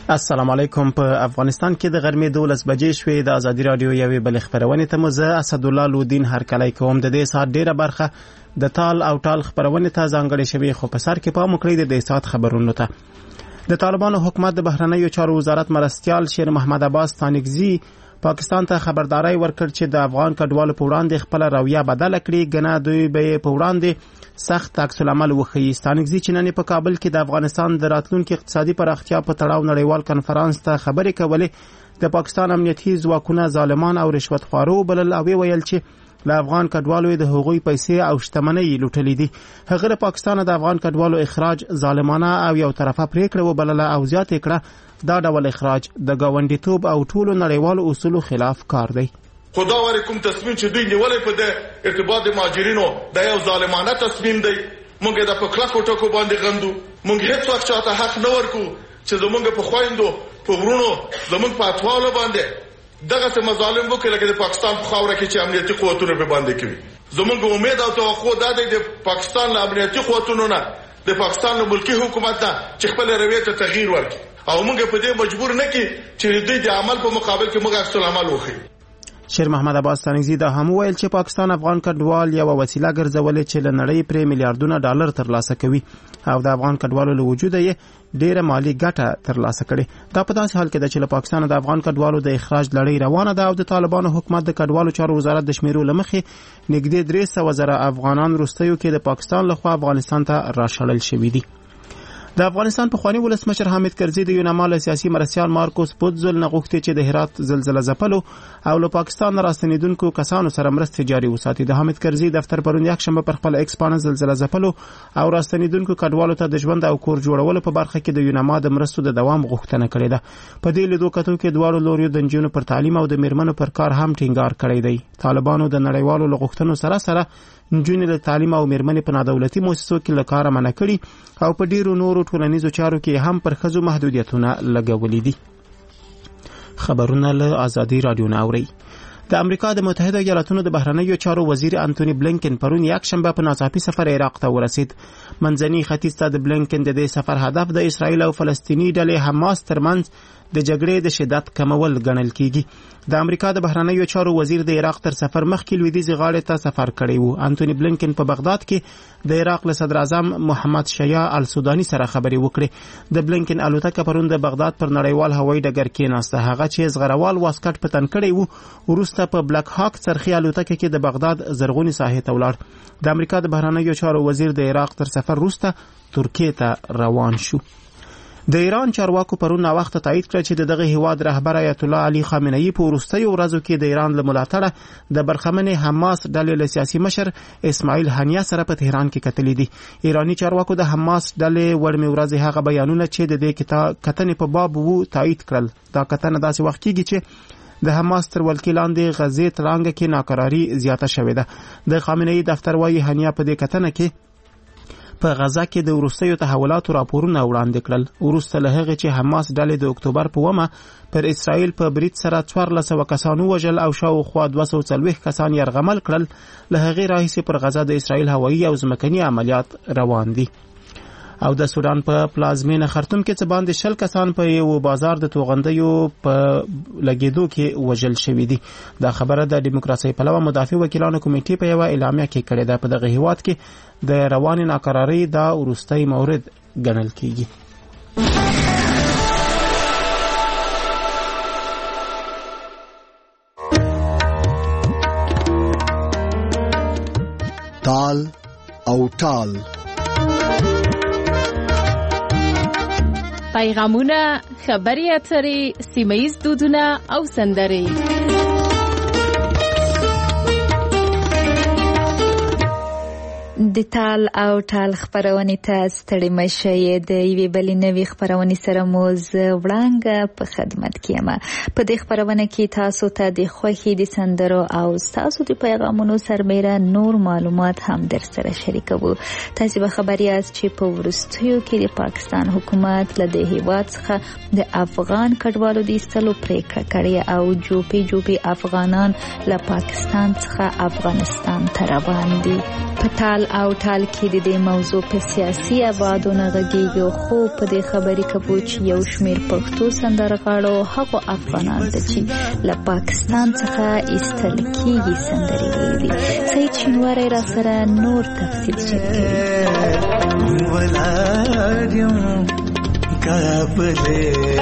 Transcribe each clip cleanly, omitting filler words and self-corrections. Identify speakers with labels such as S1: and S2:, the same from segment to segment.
S1: السلام علیکم. په افغانستان کې د غرمې 12 بجې شوې. د ازادي رادیو یوې بل خبرونه ته مزه اسد الله لودین هرکلی کوم. د دې سات ډیره برخه د تال او ټال خبرونه ته ځانګړې شوی، خو په سر کې پام وکړئ د دې سات خبرونو ته. د طالبانو حکومت د بهرنیو چارو وزارت مرستيال شیر محمد عباس ستانکزی پاکستان ته خبرداري ورکړ چې د افغان کډوالو په وړاندې خپل رویه بدله کړي، ګناه دوی به په وړاندې سخت عکس العمل وښيي. ستانکزی چې نن په کابل کې د افغانستان د راتلونکي اقتصادي پراختیا په تړاو نړیوال کنفرانس ته خبرې کولې، د پاکستان امنیتي ځواکونه ظالمان او رشوت خوارو بلل او ویل چې له افغان کډوالو د هغوی پیسې او شتمنۍ لوټلې دي. هغه د پاکستان د افغان کډوالو اخراج ظالمانه او یو طرفه پریکړه وبلله او زیاته کړه دا ډول اخراج د گاونډیتوب او ټولو نړیوالو اصولو خلاف کار دی.
S2: خدا ور کوم تصمیم چې دوی نیولې په د ارتباط مهاجرینو د یو ظالمانه تصمیم دی. مونږ د پکلا کوټو کو باندې غندو. مونږ هیڅ وخت چاته حق نه ورکو چې زمونږ په خويندو په ورونو زمونږ په اطفالو باندې دغه څه مظالم وکړي لکه د پاکستان په خاوره کې چې امنیتي قوتونه به باندې کوي. زمونږ امید او توقع دا دی د پاکستان له امنیتي قوتونو نه د پاکستان له ملکی حکومت نه چې خپل رویه ته تغییر ورکړي او موږ په دې مجبور نه کی چې د عمل په مقابل کې موږ عکس العمل وکړو.
S1: شیر محمد عباس ستانکزی دا هم ویل چې پاکستان افغان کډوال یو وسیله ګرځولې چې له نړۍ پر میلیارډونه ډالر ترلاسه کوي او د افغان کډوالو له وجوده یې ډیره مالی ګټه ترلاسه کړي. دا په داسې حال کې ده چې له پاکستان د افغان کډوالو د اخراج لړۍ روانه ده او د طالبانو حکومت د کډوالو چارو وزارت د شمیرو لمخې نږدې 300,000 افغانان روستیو کې د پاکستان لخوا افغانستان ته راشړل شوي دي. د افغانستان په خواني ولسمشر حامد کرزي د یونامال سیاسي مرستيال مارکوس پوتزل نه غوښتي چې د هرات زلزلہ ځپلو او له پاکستان راستنیدونکو کسانو سره مرستې جاري وساتي. د حامد کرزي دفتر پرون یک شنبه پر خپل ایکس باندې زلزلہ ځپلو او راستنیدونکو کډوالو ته د ژوند او کور جوړولو په برخه کې د یوناما د مرستو د دوام غوښتنه کړې ده. په دې لیدو کتو کې دواړو لوريو د نجونو پر تعلیم او د میرمنو پر کار هم ټینګار کړی دی. طالبانو د نړیوالو لغښتنو سره نجونې له تعلیم او میرمنې په نادولتي مؤسسو کې له کاره منع کړي او په ډیرو نورو ټولنیزو چارو کې هم پر ښځو محدودیتونه لګولي دي. خبرونه له ازادي رادیو نه اوري. د امریکا د متحده ایالاتونو د بهرنیو چارو وزیر انټونی بلینکن پرون یک شنبه په ناڅاپي سفر عراق ته ورسید. منځني ختیځ ته د بلینکن د دې سفر هدف د اسرایل او فلسطینی ډلې حماس ترمنځ د جګړې د شدت کمول ګڼل کیږي. د امریکا د بهرنیو چارو وزیر د عراق تر سفر مخکې لویدیځ غاړې ته سفر کړی وو. انټونی بلینکن په بغداد کې د عراق له صدر اعظم محمد شیع السودانی سره خبرې وکړې. د بلینکن الوتکه پرون د بغداد پر نړیوال هوایي ډګر کې ناسته. هغه چې زغروال واسکټ په تن کړی وو ورسته په بلک هاک څرخي الوتکه کې د بغداد زرغونی ساحې ته ولاړ. د امریکا د بهرنیو چارو وزیر د عراق تر سفر وروسته ترکیه ته روان شو. د ایران چارواکو پرون وخت تایید کړ چې دغه هیواد رهبر آیت الله علي خامنه‌ای په وروستیو ورځو کې د ایران له ملاتړه د برخمن حماس ډلې له سیاسي مشر اسماعیل هنیه سره په تهران کې کتلې دي. ایرانی چارواکو د حماس ډلې وړمې ورځې هغه بیانونه چې د دې کتنې په باب وو تایید کړل. دا کتنه داسې وخت کېږي چې د حماس تر ولکې لاندې غزې ترانګه کې ناکراری زیاته شوې ده. د خامنه‌ای دفتر وايي هنیه په دې کتنه کې په غزا کې د وروستیو تحولاتو راپورونه وړاندې کړل. وروسته له هغې چې حماس ډلې د اکتوبر په 1 پر اسرائیل په برید سره 1400 کسانو وژل او شاوخوا 240 کسان یرغمل کړل، له هغې راهیسې پر غزا د اسرائیل هوایي او ځمکني عملیات روان دي. او د سودان په پلازمینه خرطوم کې څه باندې 100 کسان په یو بازار د توغندیو په لګیدو کې وژل شوي دي. دا خبره د دیموکراسي پلوه مدافع وکیلانو کمیټې په یو اعلامیه کې کړې ده. په دغه هیواد کې د روان ناکراری دا وروستي مورد ګڼل کیږي.
S3: تال او ټال
S4: پیغامونه، خبري اترې، سیمه‌ییز دودونه او سندرې. د تال او ټال خبرونه ته ستړي مشه د یوې بلې نوې خبرونه سره موز وړاندې په خدمت کې یم. په دې خبرونه کې تاسو ته د خوښي د سندرو او تاسو د پیغامونو سربېره نور معلومات هم در سره شریکوو. تاسو به خبر یاست چې په وروستیو کې د پاکستان حکومت له دې هیواد څخه د افغان کډوالو د ایستلو پریکړه کړې او جوپي افغانان له پاکستان څخه افغانستان ته روان دي. په تال او او ټال کې د دې موضوع په سیاسي ابعادو نه غږیږي، خو په دې خبرې کوو چې یو شمېر پښتو سندرغاړو هغو افغانانو ته چې له پاکستان څخه ایستل کېږي سندرې ویلي دي. سعید شینواری را سره نور تفصیل شریکوي.
S5: کابلې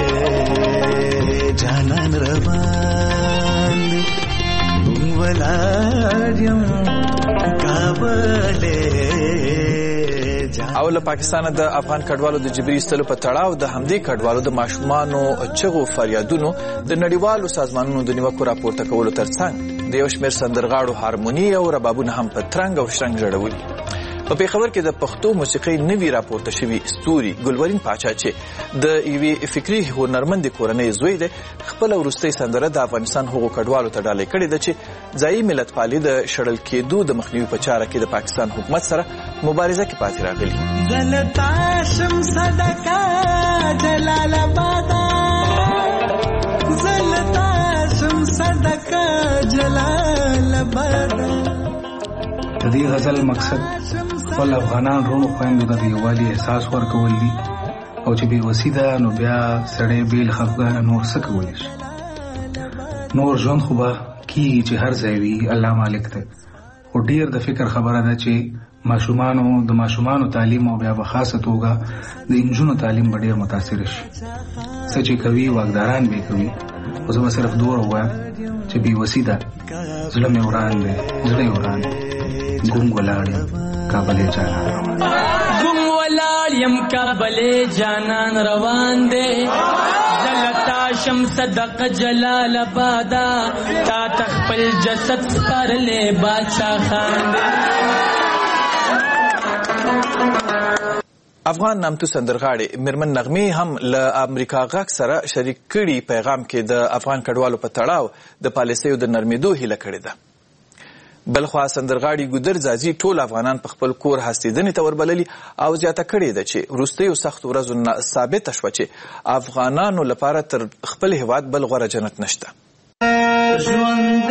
S5: جانان روان ولادم کابلې.
S6: او له پاکستانه د افغان کډوالو د جبري ایستلو په تړاو د همدې کډوالو د ماشومانو چغو فریادونو د نړیوالو سازمانونو د نیوکو راپورته کولو ترڅنګ د یو شمېر سندرغاړو هارموني او ربابونه هم په ترنګ او شرنګ ژړولي. په پېښور کې د پښتو موسیقۍ نوي راپورته شوي ستوري ګلورین پاچا چې د یوې فکري هنرمندې کورنۍ زوی دی، خپله وروستۍ سندره د افغانستان هغو کډوالو ته ډالۍ کړې ده چې ځایي ملتپالي د شړل کېدو د مخنیوي په چاره کې د پاکستان حکومت سره مبارزه کې پاتې راغلي.
S5: زلتا شم صدقه جلال آباد، زلتا شم صدقه جلال آباد.
S7: د دې غزل مقصد خپل افغانان رونو خویندو ته د یووالي احساس ورکول دي، او چې بې وسي ده نو بیا سړی بېل خفګانه نور څه کولی شي. نور ژوند خو به کېږي چې هر ځای وي، الله مالک دی. خو ډېر د فکر خبره ده چې د ماشومانو تعلیم او بیا په خاصه توګه د انجونو تعلیم به ډېر متاثر شي. څه چې کوي واکداران به کوي. خو زه به صرف دومره ووایم چې بې وسي ده، زړه مې وران دی، زړه یې وران دی. ګم ولاړ یم کابلې جانان روان،
S8: ګم ولاړ یم کابلې جانان روان دی. زلتا شم صدق جلال آبادا، تا تخپل جسد سپارلې بادشاہ خان دی.
S6: افغان نامتو سندرغاړي میرمن نغمې هم له امریکا غږ سره شریک کړي پیغام کې د افغان کډوالو په تړاو د پالیسیو د نرمېدو هیله کړې ده. بلخوا سندرغاړي ګودر ځاځي ټول افغانان په خپل کور هستېدنې ته وربللي او زیاته کړې ده چې وروستیو سختو ورځو نه ثابته شوه چې افغانانو لپاره تر خپل هېواد بل غوره جنت نشته.
S5: ژوند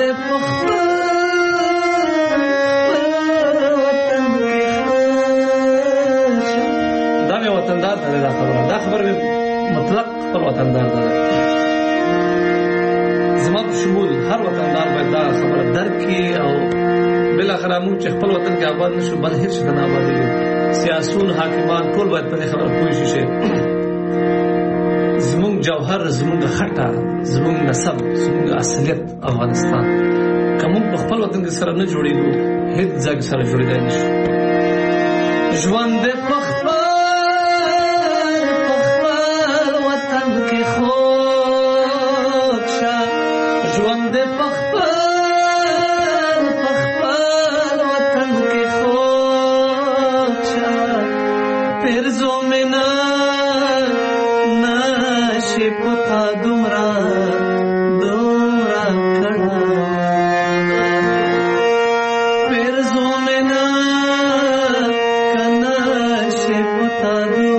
S9: دا مې وطندار ده، دا خبره مطلق خپل وطندار ده. زما په شمول هر وطندار باید دا خبره درک کړي او بالاخره موږ چې خپل وطن کې آباد نشو بل هیڅ شي نه آبادېږو. سیاسون حاکمان ټول باید په دې خبره پوه شي چې زموږ جوهر، زموږ خټه، زموږ نسب، زموږ اصلیت افغانستان که موږ په خپل وطن کې سره نه جوړېږو هیڅ ځای کې سره جوړېدای نشو. ژوند دې په خپل وطن کې خوږ شه، ژوند دې په خپل وطن کې خوږ شه. پرزو مې نشي پتا دومره کړه، پرزو مې نشي پتا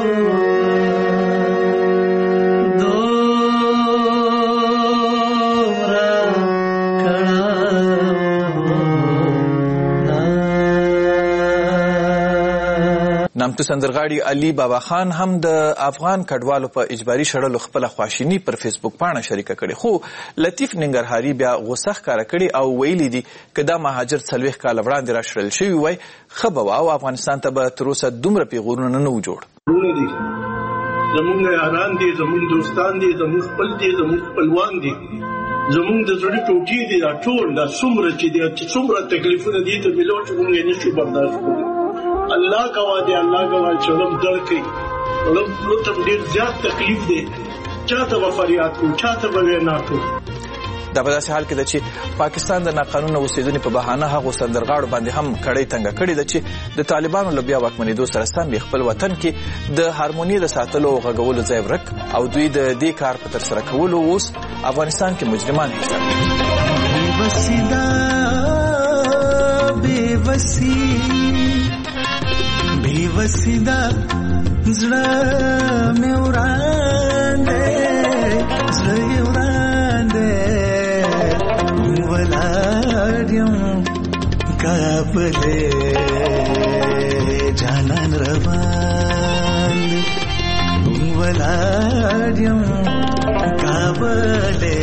S6: نامتو سندرغاړي علي بابا خان هم د افغان کډوالو په اجباري شړلو خپله خواشیني پر فیسبوک پاڼه شریکه کړې، خو لطیف ننګرهاري بیا غوسه ښکاره کړې او ویلي دي که دا مهاجر 40 کاله وړاندې را شړل شوي وای ښه به وه او افغانستان ته به تر اوسه دومره پیغورونه نه و جوړ.
S10: زمونږ یاران دي، زمونږ دوستان دي، زمونږ خپل دي، زمونږ خپلوان دي، زمونږ د زړه ټوټې دي. دا ټول دا څومره چې دي څومره تکلیفونه دي ته ملو چې موږ یې نشو برداشت کولی. الله گواه دی، الله گواه چې علم در کوي. علم ته ډېر زیات تکلیف دی، چاته به فریاد کوو، چاته به وینا کوو.
S6: دا په داسې حال کې ده چې پاکستان د ناقانونه اوسېدنې په بهانه هغو سندرغاړو باندې هم کړۍ تنګه کړې ده چې د طالبانو له بیا واکمنېدو سره سم یې خپل وطن کې د هارموني د ساتلو او غږولو ځای ورک او دوی د دې کار په ترسره کولو اوس افغانستان کې مجرمان هېڅ
S5: بېوسیدا زړه مې وران دی، زړه یې وران دی. ولاړ یم کابلې جانان روان ولادم کابلې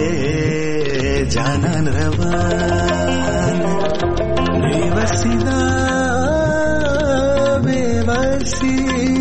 S5: جانان روان بیوسیدا بیوسی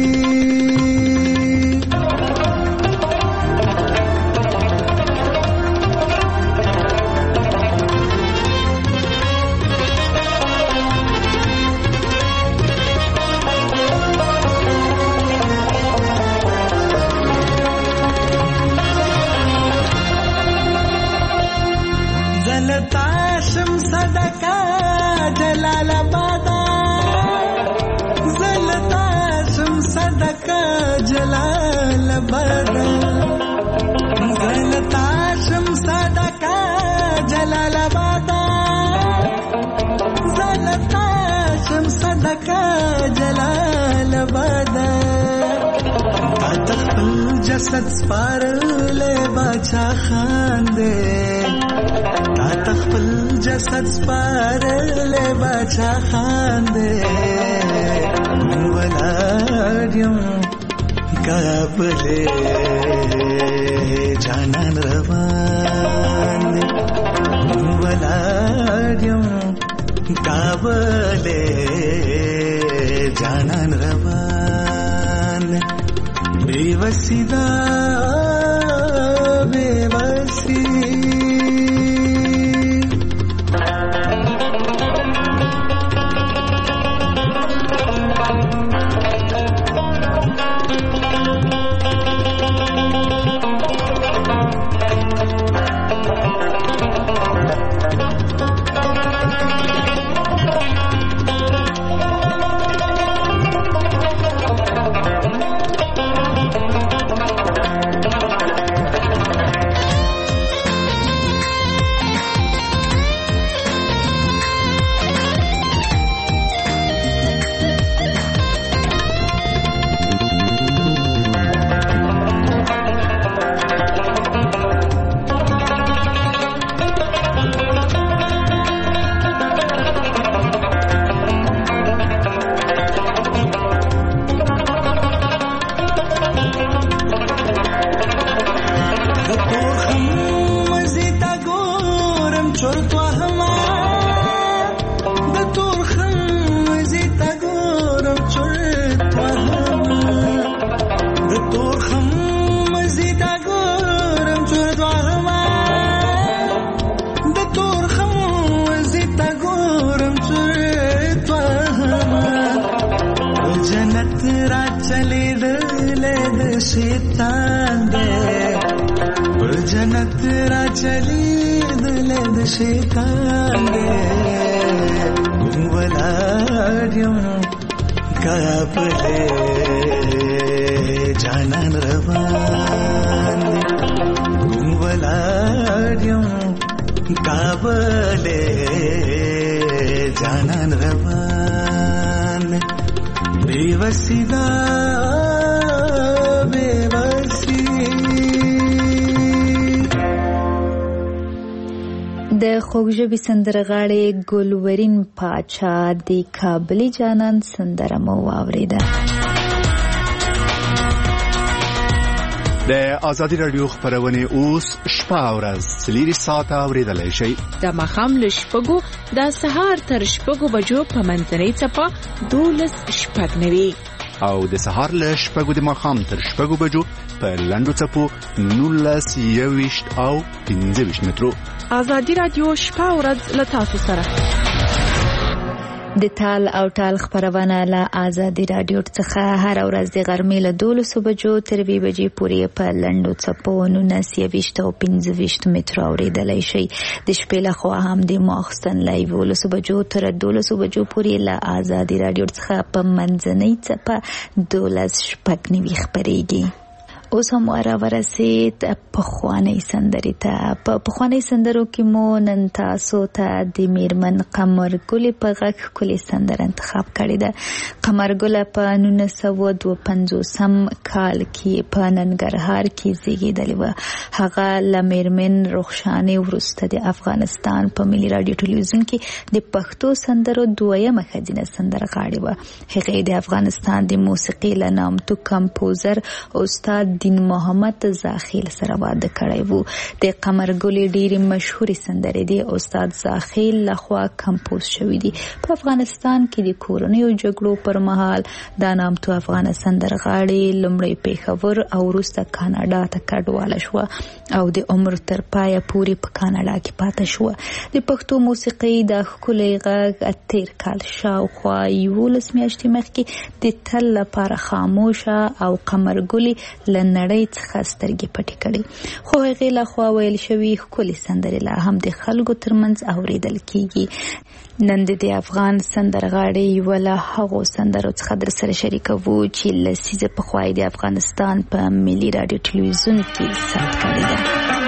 S5: زلتاشم صدقه جلال آبادا زلتاشم صدقه جلال آبادا زلتاشم صدقه جلال آبادا زلتاشم صدقه جلال آبادا تا تخپل جسد سپارلې باچا خان دې تا تخپل جسد سپارلې باچا خان دې ولادم کابلې جانان روان دې ولادم کابلې جانان روان بیوسیدا بیوسی जन्नत रा चली दिल शिकांगे वलाड्यम काबले जानन रवान वलाड्यम काबले जानन रवान बेवसीदा
S4: د خوږژبې سندرغاړې ګلورین پاچا د کابلي جانان سندره مو واورېده.
S11: د ازادي رادیو خبرونه اوس شپه او ورځ 3 ساعته اوریدلای شئ.
S12: د ماښام له 6 د سهار تر 6 بجو په منځنۍ څپه 12:09
S11: او د سهار له 6 د ماښام تر 6 بجو په لنډو څپو 19:20 او 15 مترو.
S12: ازادي رادیو شپه او ورځ له تاسو سره.
S4: د تال او ټال خبرونه له ازادي رادیو څخه هر ورځ د غرمې له 12 بجو تر 2 بجې پورې په لنډو څپو 19:20 او 15 مترو اوریدلای شئ. د شپې له خوا هم د ماخستن لایو 12 بجو تر 12 بجو پورې له ازادي رادیو څخه په منځنۍ څپه 12:09 خبرېږي. اوس هم ورسید پخوانی سندرې ته. په پخوانی سندرو کې مو نن تاسو ته د میرمن قمرګلې په غږ ښکلې سندره انتخاب کړې ده. قمرګله په 1952 کال کې په ننګرهار کې زیږېدلې وه. هغه له میرمن رخشانې وروسته د افغانستان په ملي راډیو ټلویزیون کې د پښتو سندرو دویمه ښځینه سندرغاړې وه. هغې د افغانستان د موسیقۍ له نامتو کمپوزر استاد دین محمد زاخیل سره واده کړی وو. د قمرګلې ډېرې مشهورې سندرې د استاد زاخیل لخوا کمپوز شوې دي. په افغانستان کې د کورنیو جګړو پر مهال دا نامتو افغان سندرغاړې لومړی پیښور او وروسته کاناډا ته کډواله شوه او د عمر تر پایه پورې په کاناډا کې پاتې شوه. د پښتو موسیقۍ د ښکلي غږ تېر کال شاوخوا 11 میاشتې مخکې د تل لپاره خاموشه او قمرګلې له نړۍ څخه سترګې پټې کړې. خو هغې لخوا ویل شوي ښکلې سندرې لا هم د خلکو ترمنځ اورېدل کېږي. نن د افغان سندرغاړې یوه له هغو سندرو څخه در سره شریکوو چې لسیزه پخوا د افغانستان په ملي راډیو ټلویزیون کې ثبت کړې ده.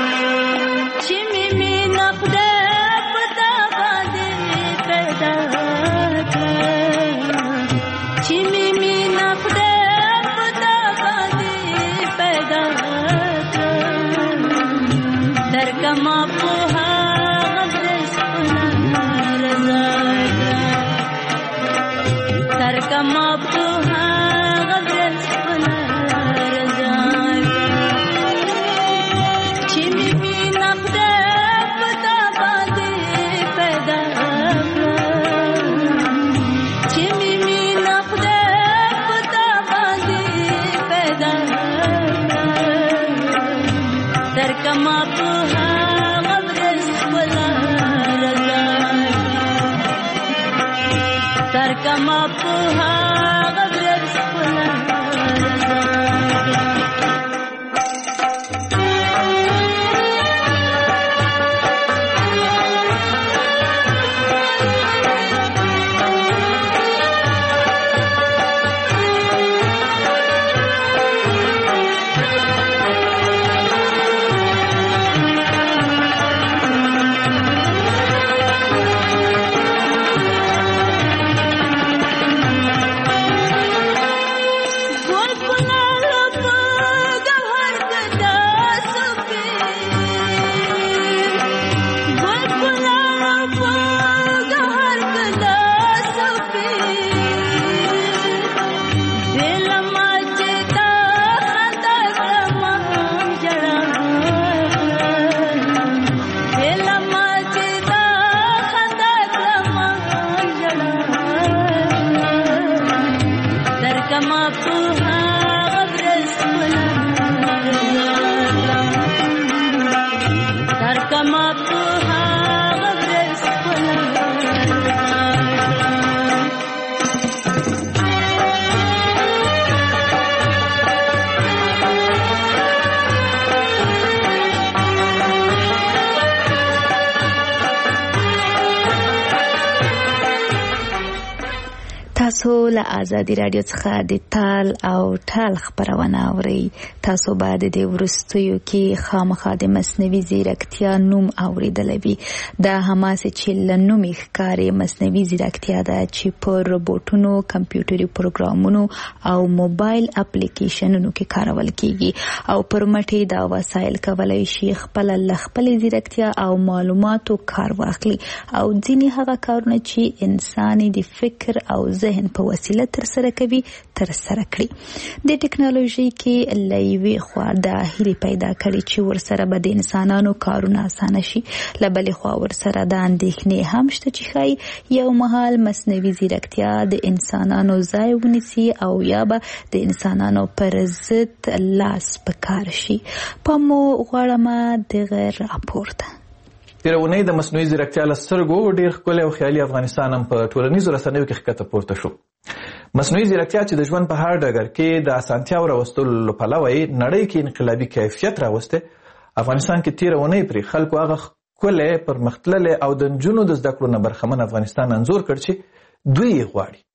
S4: تاسو له آزادي رادیو څخه د تال او ټال خبرونه اورئ. تاسو باید د وروستیو کې خامخا د مصنوعي ځیرکتیا نوم اورېدلی وي. دا هماسې چې له نومې ښکاري مصنوعي ځیرکتیا ده چې په روبوټونو، کمپیوټري پروګرامونو او موبایل اپلیکیشنونو کې کارول کیږي او پر مټې دا وسایل کولی شي خپله له خپلې ځیرکتیا او معلوماتو کار واخلي او ځینې هغه کارونه چې انسان د فکر او ذهن په وسیله ترسره کوي ترسره کړي. د ټکنالوژي کې له یوې خوا دا هیلې پیدا کړي چې ورسره به د انسانانو کارونه اسانه شي، له بلې خوا ورسره دا اندېښنې هم شته چې ښایي یو مهال مصنوعي ځیرکتیا د انسانانو ځای ونیسي او یا به د انسانانو پر ضد لاس په کار شي. پامو غواړم دغه راپور ته.
S6: تېره اونۍ د مصنوعي ځیرکتیا له سترګو ډېر ښکلی او خیالي افغانستان هم په ټولنیزو رسنیو کې ښکته پورته شو. مصنوعي ځیرکتیا چې د ژوند په هر ډګر کې د اسانتیاو راوستلو له پلوه یې نړۍ کې انقلابي کیفیت راوستی، افغانستان کې تېره اونۍ پرې خلکو هغه ښکلی پرمختللی او د نجونو د زده کړو نه برخمن افغانستان انځور کړ چې دوی یې غواړي.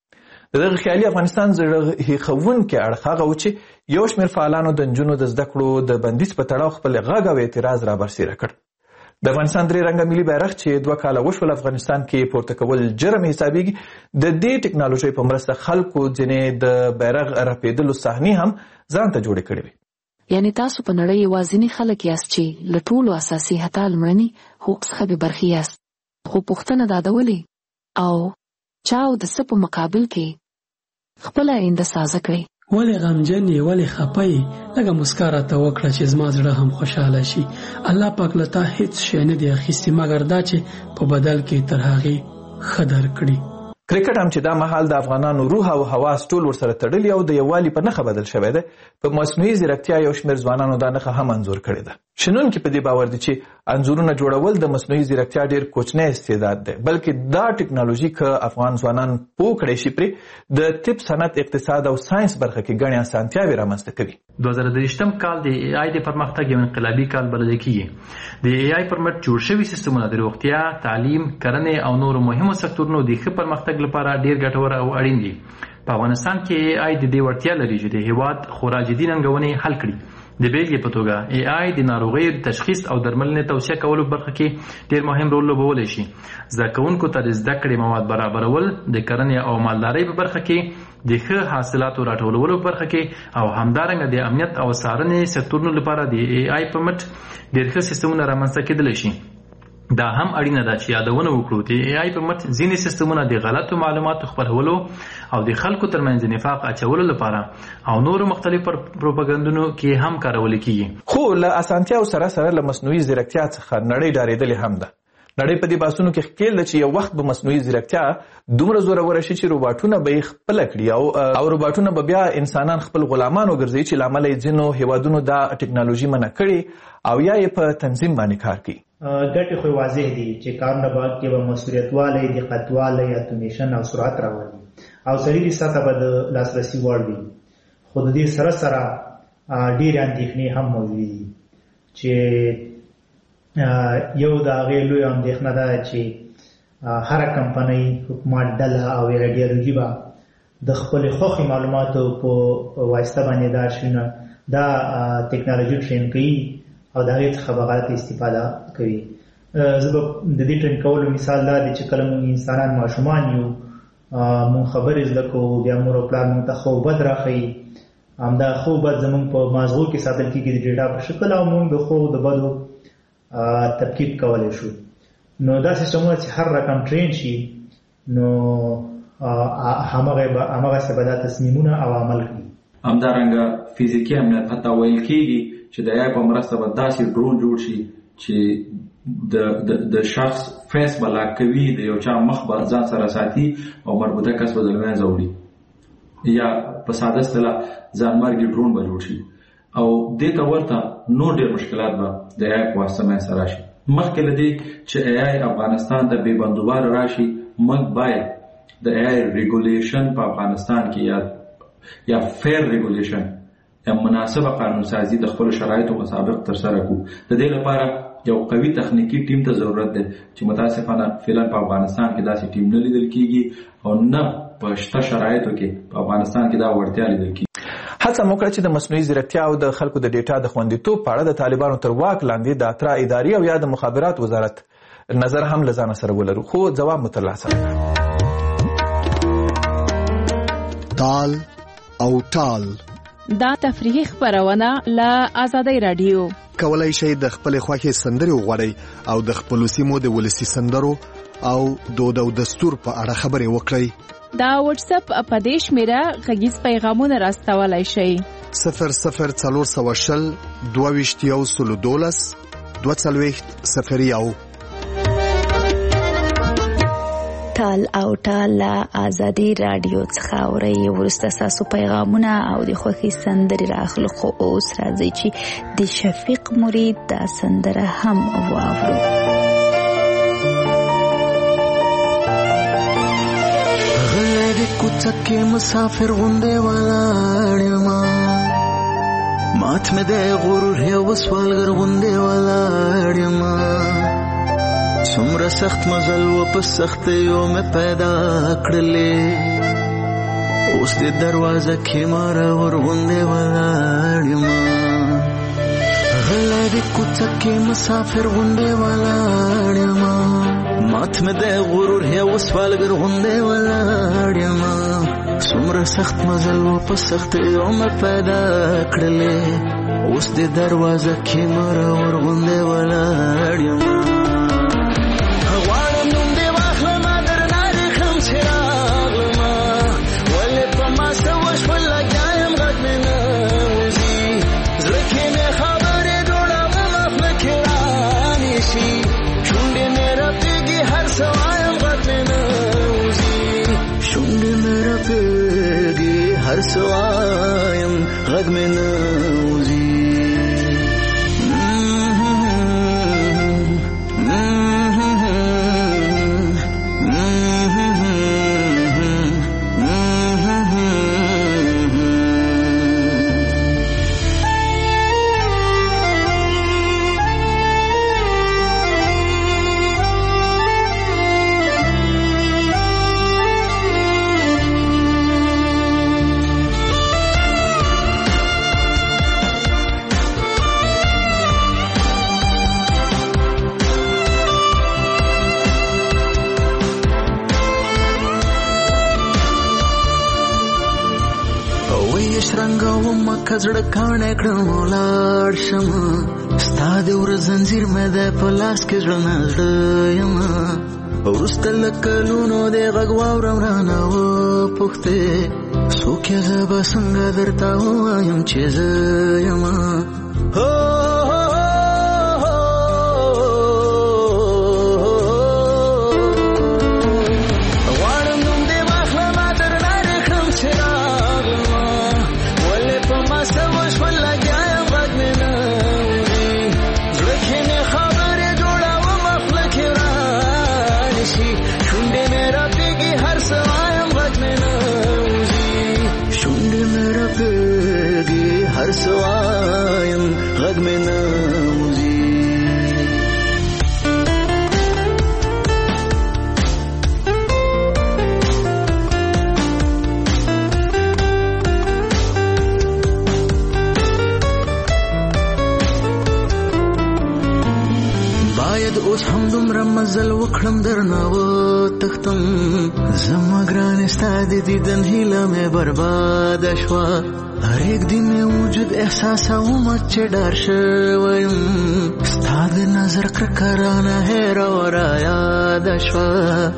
S6: دغه خیالي افغانستان زړه خوونکي اړخ هغه و چې یو شمېر فعالانو د نجونو د زده کړو د بندیز په تړاو خپل غږ او اعتراض رابرسېره کړ. د افغانستان درې رنګه ملي بیرغ چې 2 کاله وشول افغانستان کې پورته کول جرم حسابېږي. د دې ټکنالوژۍ په مرسته خلکو ځینې د بیرغ رپېدلو صحنې هم ځان ته جوړې کړې وې.
S13: یعنی تاسو په نړۍ یوازینی خلک یاست چې له ټولو اساسي حتی لومړني حقوق څخه بې برخې یاست. خو پوښتنه دا ده ولې او چا او د څه په مقابل کې خپله آینده سازه کړئ؟
S9: ولې غمجن یې، ولې خفه یې؟ لږه مسکا راته وکړه چې زما زړه هم خوشحاله شي. الله پاک له تا هېڅ شی نه دی اخیستي مګر دا چې په بدل کې تر هغې ښه درکړي.
S6: کرکټ هم چې دا مهال د افغانانو روح او حواس ټول ورسره تړلي او د یووالي په نښه بدل شوی دی. په مصنوعي ځیرکتیا یو شمېر ځوانانو دا نښه هم انځور کړې ده. شنونکي په دې باور دي چې انځورونه جوړول د مصنوعي ځیرکتیا ډېر کوچنی استعداد دی، بلکې دا ټکنالوژي که افغان ځوانان پوه کړی شي پرې د طب، صنعت، اقتصاد او ساینس برخه کې ګڼې اسانتیاوې رامنځته کوي.
S14: 2023 کال د اي آی د پرمختګ یو انقلابي کال بلل کېږي. د اي آی پر مټ جوړ شوي سیستمونه د روغتیا، تعلیم، کرنې او نورو مهمو سکتورونو د ښه پرمختګ لپاره ډېر ګټور او اړین دي. په افغانستان کې اي آی د دې وړتیا لري چې د هیواد خورا جدي ننګونې حل کړي. د بیلګې په توګه اي آی د ناروغیو د تشخیص او درملنې توصیه کولو برخه کې ډېر مهم رول لوبولی شي. زده کوونکو ته د زده کړې مواد برابرول، د کرنې او مالدارۍ په برخه کې د ښه حاصلاتو راټولولو په برخه کې او همدارنګه د امنیت او څارنې سکتورونو لپاره د اي آی په مټ ډېر ښه سیستمونه رامنځته کېدلی شي. دا هم اړینه ده چې یادونه وکړو د اي آی په مټ ځینې سیستمونه د غلطو معلوماتو خپرولو او د خلکو ترمنځ نفاق اچولو لپاره او نورو مختلف پروپاګاندا کې هم کارول کیږي.
S6: خو له اسانتیاو سره سره له مصنوعي ځیرکتیا څخه نړۍ ډارېدلې هم ده. نړۍ په دې باسونو کې ښکېل ده چې یو وخت به مصنوعي ځیرکتیا دومره زوروره شي چې روباټونه به یې خپله کړي او روباټونه به بیا انسانان خپل غلامان وګرځوي چې له امله یې ځینو هیوادونو دا ټکنالوژي منع کړي او یا یې په تنظیم باندې کار کوي.
S15: ګټې خو واضح دي چې کارونه کې به مسؤلیتوالی، دقتوالی، اتومیشن او سرعت راولي او سړي سطح به د لاسرسي وړ وي. خو د دې سره سره ډېرې اندېښنې هم موجودې دي چې یو د هغې لویه اندېښنه ده چې هره کمپنۍ، حکومت ډله او ایډیالوژي به د خپلې خوښې معلوماتو په واسطه باندې دا ټکنالوژي ټرین کوي او د هغې څخه به غلطه استفاده کوي. زه به د دې ټرین کولو مثال دا دی چې کله موږ انسانان ماشومان یو، موږ خبرې زده کوو، بیا مور او پلار موږ ته ښه بد راښیي. همدا ښه بد زموږ په مازغو کې ساتل کېږي د ډیټا په شکل او موږ د ښو د بدو تفکیک کولی شو. نو دا سیستمونه چې هر رقم ټرین شي نو همغسې به دا تصمیمونه او عمل کوي.
S16: همدارنګه فزیکي امنیت حتی ویل کېږي چې د AI په مرسته به داسې ډرون جوړ شي چې د شخص فیس به لاک کوي، د یو چا مخ به ځان سره ساتي او مربوطه کس به د له منځه وړي، یا په ساده اصطلاح ځانمرګي ډرون به جوړ شي. او دې ته ورته نور ډېر مشکلات به د AI په واسطه منځته راشي. مخکې له دې چې AI افغانستان ته بې بندوباره راشي، موږ باید د AI ریګولیشن په افغانستان کې یا فیر ریګولیشن یا مناسبه قانون سازی د خپل شرایطو مطابق ترسره کړو. د دې لپاره یو قوي تخنیکی ټیم ته ضرورت دی چې متاسفانه فعلا په افغانستان کې داسې ټیم نه لیدل کیږي او نه په شته شرایطو کې په افغانستان کې دا وړتیا لیدل کیږي.
S6: هڅه مو کړه چې د مصنوعي ځیرکتیا او د خلکو د ډیټا د خوندیتوب په اړه د طالبانو تر واک لاندې د اترا ادارې او یا د مخابرات وزارت نظر هم له ځانه سره ولرو، خو ځواب مو ترلاسه کړ.
S3: تال او ټال
S12: دا تفریحي خبرونه له آزادۍ رادیو.
S3: کولای شئ د خپل خوښې سندرې وغواړئ او د خپل سیمو د ولسي سندرو او دود او دستور په اړه خبرې وکړئ.
S12: دا واتس اپ په دې شمیره غږیز پیغامونه راستولای شئ.
S3: 00420 22
S4: ټال او ټال آزادي رادیو څخه اورئ. وروسته ستاسو پیغامونه او د خوښۍ سندرې راخلو، خو اوس راځئ چې د شفیق مرید دا سندره هم واورو.
S5: غلې کوڅه کې مسافر غوندې ولاړم، مات مې د غرور یو سوالګر غوندې ولاړم. څومره سخت مزل و په سختیو مې پیدا کړلې، اوس د دروازه کې مار ورغوندې ولاړ یم غلی د کوڅه کې مسافر غوندې ولاړ یم مات مې د غرور هیوس والګر غوندې ولاړ یم څومره سخت مزل و په سختۍ عمر پیدا کړلې اوس د دروازه کې مار ورغوندې ولاړ یم هر سوایم غږ مې نه وځي کزړه کاڼه کړم ولاړ شم ستا د ور زنځیر مې د په لاس کې زړه نازړه یم وروسته له کلونو د غږ واورم رانه وپوښتې څوک یې زه به څنګه درته ووایم چې زه یم هر سوایم غږ مې نه وځي باید اوس هم دومره مزل وکړم درنه وتښتم زما ګرانې ستا د دیدن هیله مې برباده شوه هر یک دی مې وجود احساسوم چې ډار شویم ستا د نظر کرکه رانه هېره و رایاده شوه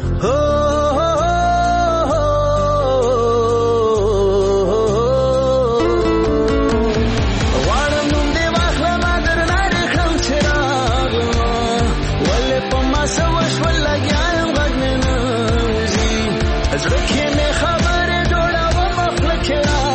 S5: غواړم نوم دې واخلمه درنه دې کړم چې راغلمه ولې په ما څه وشول لګیا یم غږ مې نه وځي زړه کې مې خبرې جوړوم خوله کې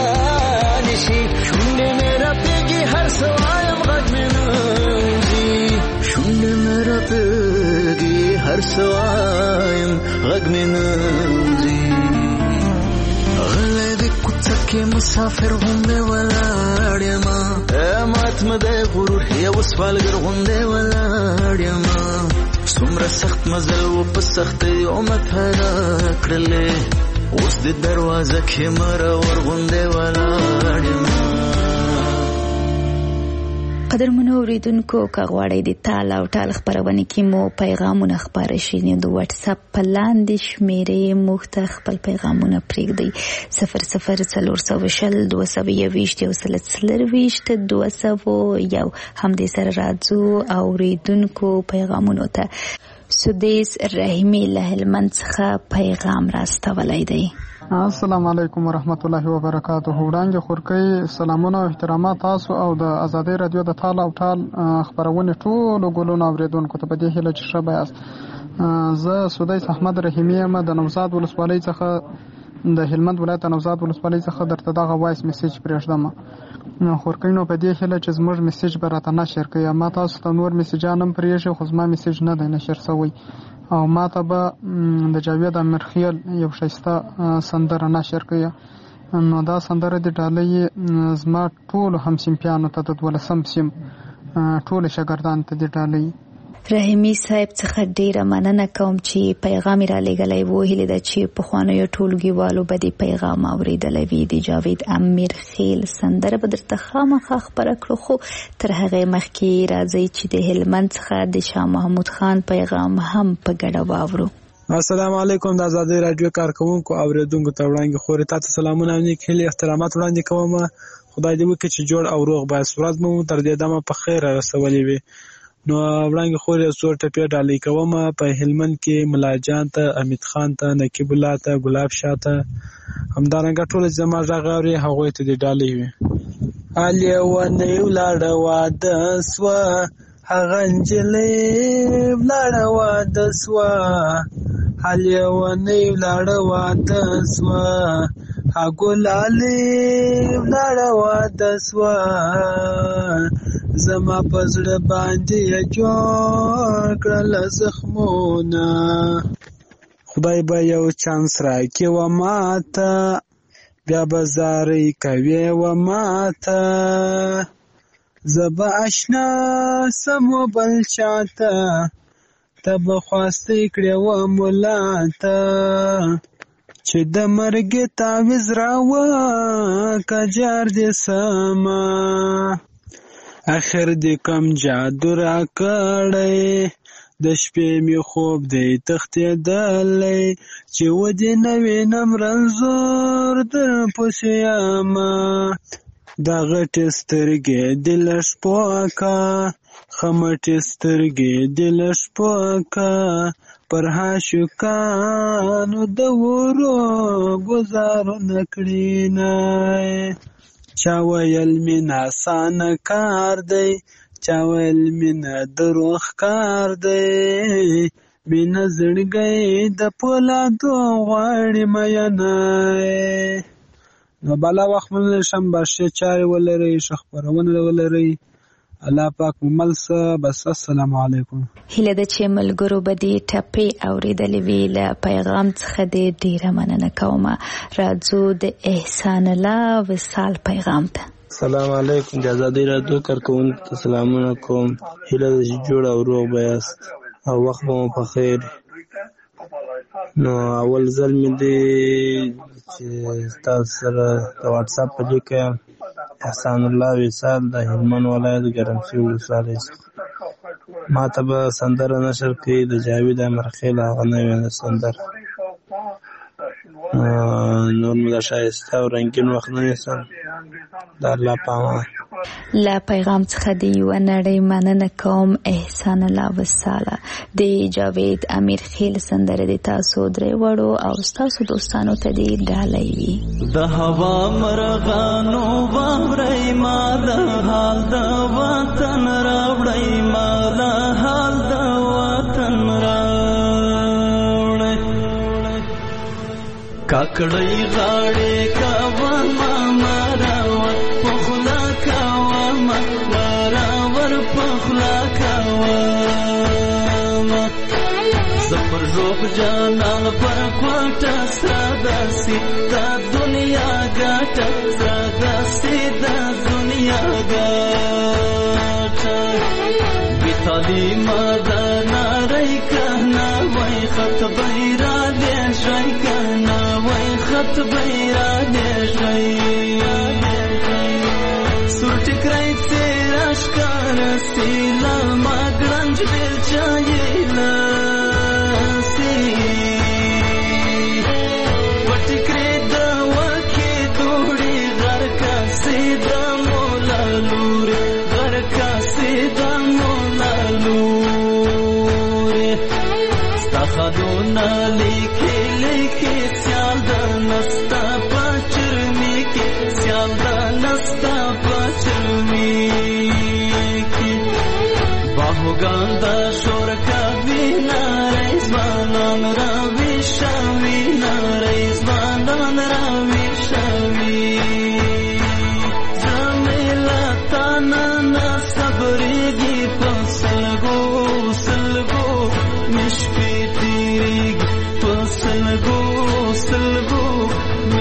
S5: شونډې مې راپېږي هر څه وایم غږ مې نه وځي شونډې مې راپېږي هر څه وایم غږ مې نه وځي غلی د کوڅه کې مسافر غوندې ولاړ یم مات مې د غرور یو سوالګر غوندې ولاړ یم څومره سخت مزل و په سختۍ عمر پیدا کړلې اوس د دروازه کې مار ورغوندې ولاړ یم
S4: قدرمنو اوریدونکو که غواړئ د تال او ټال خپرونې کې مو پیغامونه خپاره شي نو د واتس اپ په لاندې شمیرې موږ ته خپل پیغامونه پرېږدئ 00402221 همدې سره راځو اوریدونکو پیغامونو ته سدیس رحیمی له هلمند څخه پیغام راستولی دی
S17: السلام علیکم ورحمت الله وبرکاته. وړاندې خورکۍ سلامونه او احترامات تاسو او د آزادۍ رادیو د تال او ټال خبرونه ټولو ګلونو اوریدونکو ته په دې هیله چې ښه بیاست. زه سدیس احمد رحیمی یم د نوزاد ولسوالۍ څخه د هلمند ولایت نوزاد ولسوالۍ څخه درته دغه وایس میسج پرېږدم. خورکۍ نو په دې هیله چې زموږ میسج به راته نشر کړئ. ما تاسو ته نور میسجان هم پرېږدئ خو زما میسج نه دی نشر شوی او ما ته به د جاوید امیرخیل یو ښایسته سندره نشر کړئ. نو دا سندره د ډالۍ زما ټولو همصنفیانو ته د 12 سیم ټولو شاګردانو ته د ډالۍ.
S4: رحیمي صاحب څخه ډیره مننه کوم چې پیغام را لېږلی وو. هیله ده چې پخوانیو ټولګیوالو به د پیغام اورېدلی وي. د جاوید امیر خیل سندره به درته خامخا خپره کړو، خو تر هغې مخکې راځئ چې د هلمند څخه د شاه محمود خان پیغام هم په ګډه واورو.
S18: السلام علیکم. د ازادۍ راډیو کارکوونکو اوریدونکو ته وړاندې خورې تاسو سلامونه او نیک هیلې احترامات وړاندې کوم. خدای دې وکړي چې جوړ او روغ به ورځ مو تر دې دمه په خیر رسولې وي. نو وړاندې خورې څو ټپې ډالۍ کوم. په هلمند کې ملا جان ته، امید خان ته، نقیب الله ته، ګلاب شاه ته، همدارنګه ټول زما غږ اوري هغوی ته دې ډالۍ وي. علي ونې ولاړه واده سوه، هغه نجلۍ ولاړه واده سوه، علي ونې ولاړه واده سوه، ګلالۍ ولاړه واده سوه، زما په زړه باندې جوړ کړل زخمونه، خدای به یو چانس راکړي و ماته، بیا به زارۍ کوي و ماته، زه به اشنا سم و بل چاته، ته به خواستې کړې و ملاته، چې د مرګ تعویذ راوکه جار دې سمه، اخر دې کم جادو را کړی، د شپې می خوب دی تښتېدلی، چې ودې نه وینم رنځور در پسې یمه، دا غټې سترګې دې لږ پوکه، ښه مټې سترګې دې لږ پوکه، پر عاشقانو د ورو ګزارونه کړینه، چا ویل مینه اسانه کار دی، چا ویل مینه دروغ کار دی، مینه زړګی د پولادو غواړي مینه. نو بالا وخت منلی شم باشې چارې ولرئ، ښه خپرونه ولرئ، الله پاک مو مل شه. بس السلام علیکم.
S4: هیله ده چې ملګرو به دې ټپې اورېدلې وي. له پیغام څخه دې ډېره مننه کومه. راځو د احسان الله وصال پیغام ته.
S19: السلام علیکم. د ازادۍ راډیو کارکوونکو ته سلامونه کوم. هیله ده چې جوړ او روغ به یاست او وخت به مو په خیر. نو اول ځل مې دی چې تاسو سره د واتساپ په لیکه احسان الله وصال د هلمند ولایت ګرمسیر ولسوالۍ څخه ما ته به سندره نشر کړي د جاوید امیر خیل هغه نوې سندره. نور مو د ښایسته او رنګین وخت نه نیسم. د الله په امان.
S4: له پیغام څخه د یوه نړۍ مننه کوم احسان الله وصاله. د جاوید امیر خیل سندره د تاسو درې وړو او ستاسو دوستانو ته دې ډالۍ وي.
S5: د هوا مرغانو واورئ مالا حال د وطن راوړئ، مالا حال د وطن راوړئ، کاکړۍ غاړې کوه ماما راوړ پخلا کوه مراور پخلا کوه، زه پر ژوب جانان پر کوټه سره داسې دا دنیا ګټه، سره داسې دا دنیا ګټه، بې تعلیمه د نړۍ کنه وای خط بیرا دې شوی کنه وای خط بیرا دې شوی، سور ټکرای تیرا ښکار سیلا ما ګرنج بیلچایلا خدونا لیکي لیکي سیال د نستا پچرمی کې، سیال د نستا پچرمی کې، باهوګان د شور کوي نارې ځوانان راوي شوي، نارې ځوانان راوي شوي، جمیله تانا صبرېږي په سلګو سلګو مشکې سلګو سلګو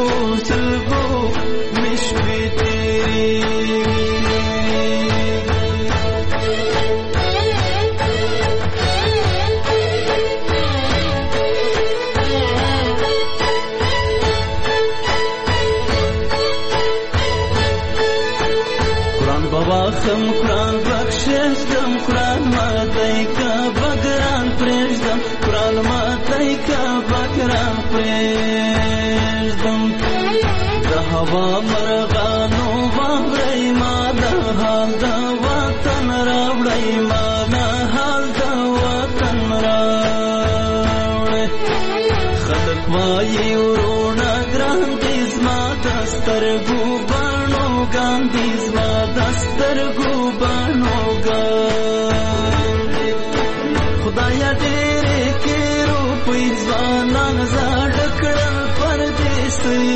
S5: سلګو مشبي تیری خم قرآن بخششدم قرآن ماتی کا بگران پریشدم قرآن ماتی کا بگران پریشدم دا هوا مرغانو بابرئی ما دا حال دا وطن راوڑئی ما دا حال دا وطن راوڑئی خلق مائی ورونا گران دیز ما دسترگو بانو گان دیز ما دسترگو بانو گان خدایا ډېرې کې روپۍ ځوانان زاړه کړل پردیسۍ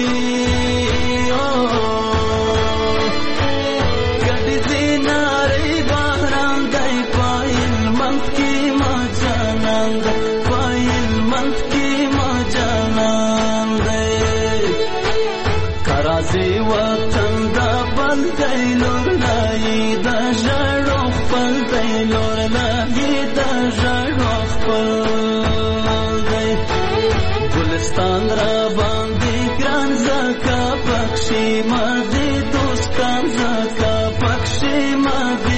S5: ګډې زینارۍ بهران دی پایل منځ کې ما جانان دی پایل منځ کې ما جانان دی کرازي وطن دا بل دی لور لایي دا ژړو خپل دی لور لایي دا ژړو خپل دی ګلستان را باندې ګران زکا پکشي ما دي دوستان زکا پکشي ما دي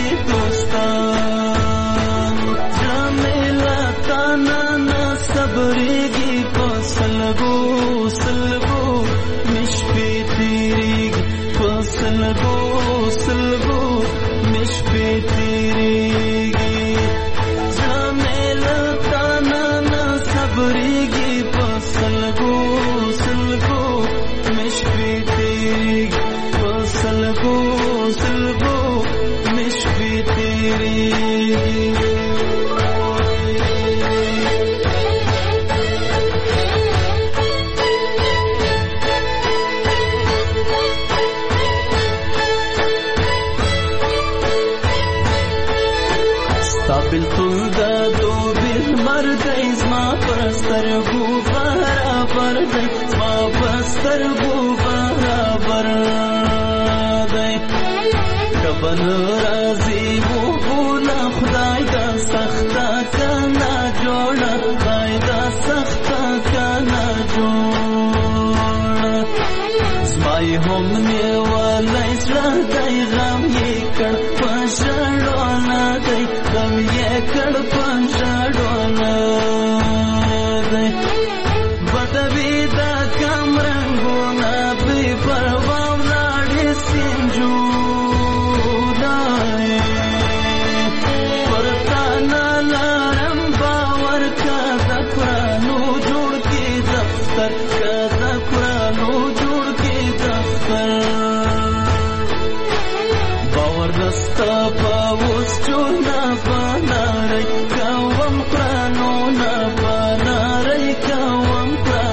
S5: دوستان جمیلا تانا نا صبرېږي په سلګو سلګو مشپې تیریږي په سلګو سلګو مشپې تیریږي جمیلا تانا نا صبرېږي په سلګو سلګو مشپې تیریږي په سلګو سلګو مشپې تیریږي بلتون دا دو بیل مردی زما پرسترگو برابر دی زما پرسترگو برابر دی کبن رازی مو بولا خدای دا سختا کنا جوڑا خدای دا سختا کنا جوڑا زمای هم نیوالی زړه دی غم یې کړ په ژړونه دی غم یې کړ په ژړونه دی بدوي دا کم رنګونه بې پروا ولاړې سینجونه پر تا نه لرم باور که د قرانو جوړ کې دفتر که د قرانو جوړ کې دفتر باور دستا په اوس چونه بنارئ کوم قرانونه بنارئ کوم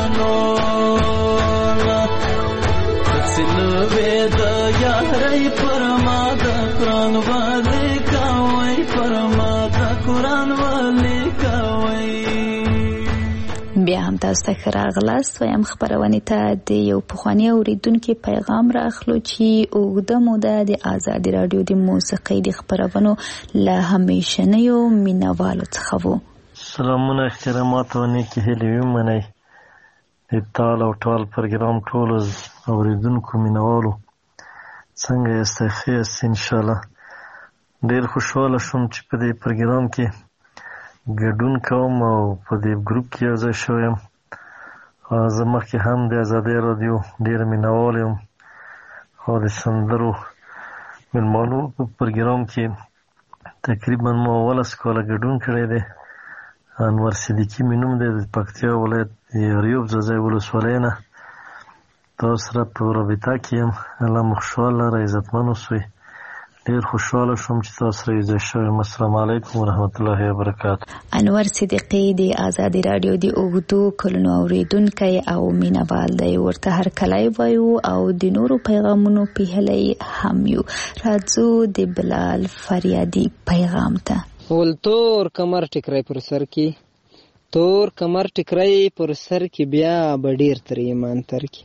S5: قرانونه هسې نوې د یارۍ پر ما د قران والې کوئ پر ما د قران والې کوئ
S4: بیا هم تاسو ته ښه راغلاست وایم خپرونې ته د یو پخواني اورېدونکي پیغام راخلو چې اوږده موده د ازادي راډیو د موسیقۍ د خپرونو له همیشنیو مینوالو څخه و.
S20: سلامونه احترامات او نیکې هیلې ومنئ د تال او ټال پروګرام ټولو اورېدونکو مینوالو څنګه یاست؟ ښه یاست انشاءالله. ډېر خوشحاله شوم چې په دې پروګرام کې ګډون کوم او په دې ګروپ کې یو ځای شوی یم. زه مخکې هم د ازادۍ راډیو ډېر مینهوال یم او د سندرو مېلمانو په پروګرام کې تقریبا ما 18 کاله ګډون کړی دی. انور صدیقي مې نوم دی، د پکتیا ولایت د ریوب ځاځی ولسوالۍ نه تاسو سره په رابطه کې یم. الله مو خوشحاله لره، عزتمن اوسئ. ډېر خوشحاله شوم چې تاسو سره یو ځای شوم. السلام علیکم ورحمت الله وبرکاته.
S4: انور صدیقي د ازادي راډیو د اوږدو کلونو اورېدونکی او مینهوال دی. ورته هرکلی وایو او د نورو پیغامونو په هیله هم یو. راځو د بلال فریادي پیغام ته.
S21: ولتور کمر ټکری پر سر کې تور کمر ټکری پر سر کې بیا به ډېر تر ایمان تر کې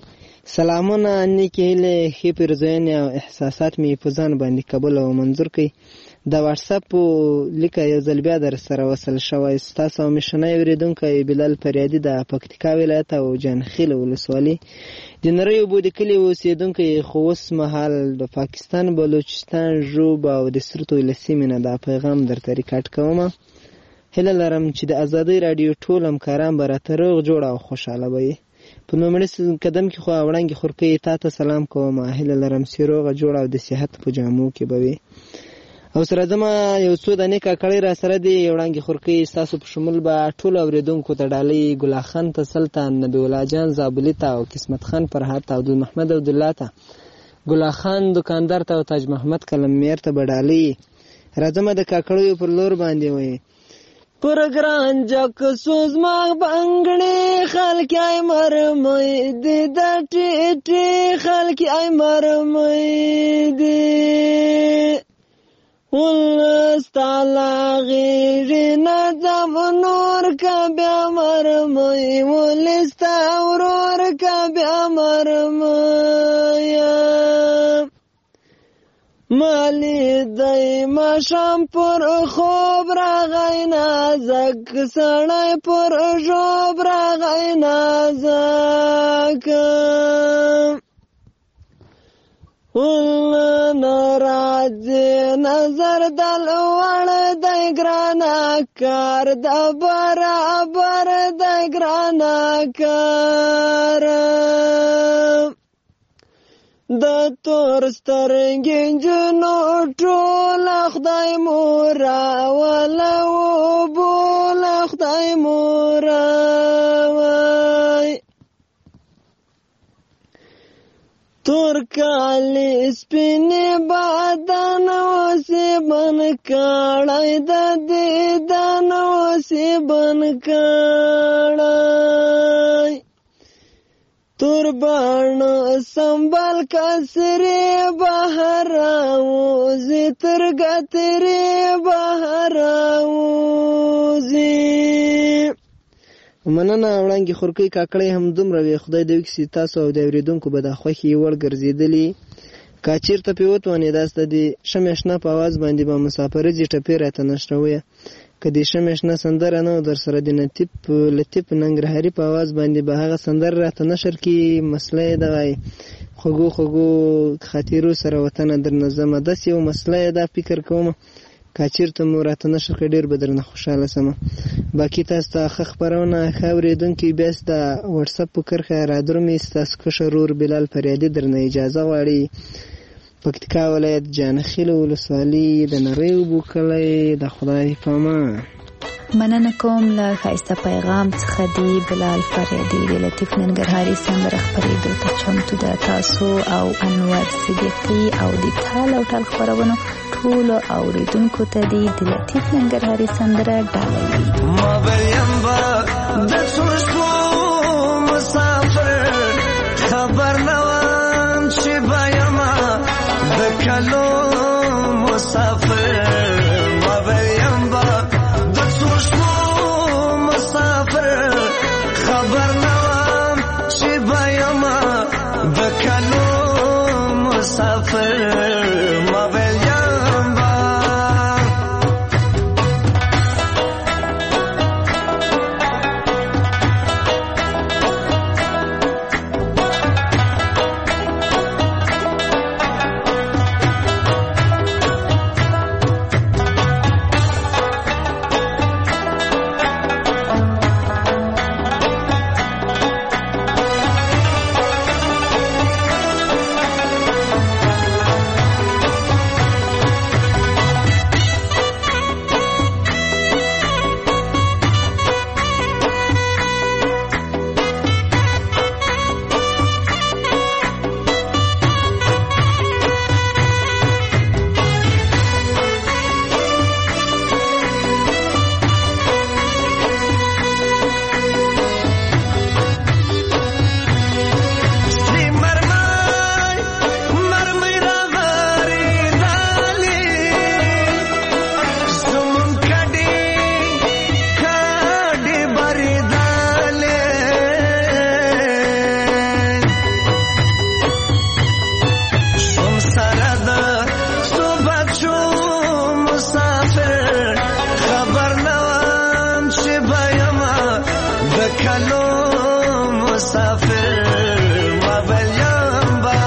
S21: سلامونه، نیکې هیلې، ښې پیرزوینې او احساسات مې په ځان باندې قبول او منظور کړئ. د واتساپ لیکه یو ځل بیا در سره وصل شوی. ستاسو همیشنی اورېدونکی بلال فریادي د پکتیکا ولایت او جانخیل ولسوالۍ د نری اوبو د کلي اوسېدونکی، خو اوس مهال د پاکستان بلوچستان ژوب او د سرتو له سیمې نه دا پیغام درته ریکارډ کوم. هیله لرم چې د ازادۍ راډیو ټول همکاران به راته روغ جوړ او خوشحاله به وي. په لومړي قدم کې خو وړانګې خورکۍ تا ته سلام کوم. هیله لرم چې روغه جوړ او د صحت په جامو کې به وي. او سره زما یو څو دانې کاکړۍ را سره دي. وړانګې خورکۍ ستاسو په شمول به ټولو اورېدونکو ته ډالۍ ګلا خان ته، سلطان، نبی الله جان زابلي ته او قسمت خان فرهاد ته، عبدالمحمد عبدالله ته، ګلا خان دکاندار ته او تاج محمد کلمیر ته به ډالۍ. راځمه د کاکړیو پر لور باندې وایي پر ګران جک سوز ماغ بنګړې خلک ای مرمې دې د ټټې خلک ای مرمې دې ولستالا غیر نظم نور کا بیا مرمې ولستا اورور کا بیا مرمې مالی دای ما شام پر خوب راغی نازک سړی پر ژوب راغی نازک ناراضی نظر دل وړ دی ګرانا کار د برابر دی ګرانا کار د تور سترګې نجونو ټوله خدای مورا وله وبوله خدای مورا وای تور کالی سپینې بدن اوسې بن کړی د دیدن اوسې بن کړی تور بان سنبال کسری بهر آوزی ترگتری بهر آوزی. مننه وړانګې خورکۍ کاکړۍ هم دومره وي. خدای دې وکړي تاسو او د اورېدونکو به د خوښې وړ ګرځېدلي. که چېرته پې وتوانېداست د دې شمې اشنا په اواز باندې به مسافرځي ټپې راته نشرویه. که د شمې اشنا سندره نه و در سره د لطیف ننګرهاري په اواز باندې به هغه سندره راته نشر کړي. مسله یې دغه خوږو خوږو خاطرو سره وطنه درنه ځمه. داسې یو مسله یې دا فکر کوم که چېرته مو راته نشر کړی ډېر به درنه خوشحاله سمه. باقي تاسو ته ښه خپرونه ښه اورېدونکي بیا د وټساپ په کرښه رادرومې ستاسو کشر ورور بلال فریادي درنه اجازه غواړي. پکتیکا ولایت جانخیل ولسوالۍ د نری اوبو کلی د خدای په امان.
S4: مننه کوم له ښایسته پیغام څخه دی بلال فریادي د لطیف ننګرهاري سندره خپرېدو ته چمتو ده. تاسو او انور صدیقي او د تال او ټال خپرونو ټولو اورېدونکو ته دی د لطیف ننګرهاري سندره ډالۍ.
S5: ما ویم به د څو شپو مسافر خبر نه وم چې به یمه د کلو مسافر. ما ویم به د څو شپو مسافر خبر نه وم چې به یمه د کلو مسافر. ما ویم مسافر ما بلیم با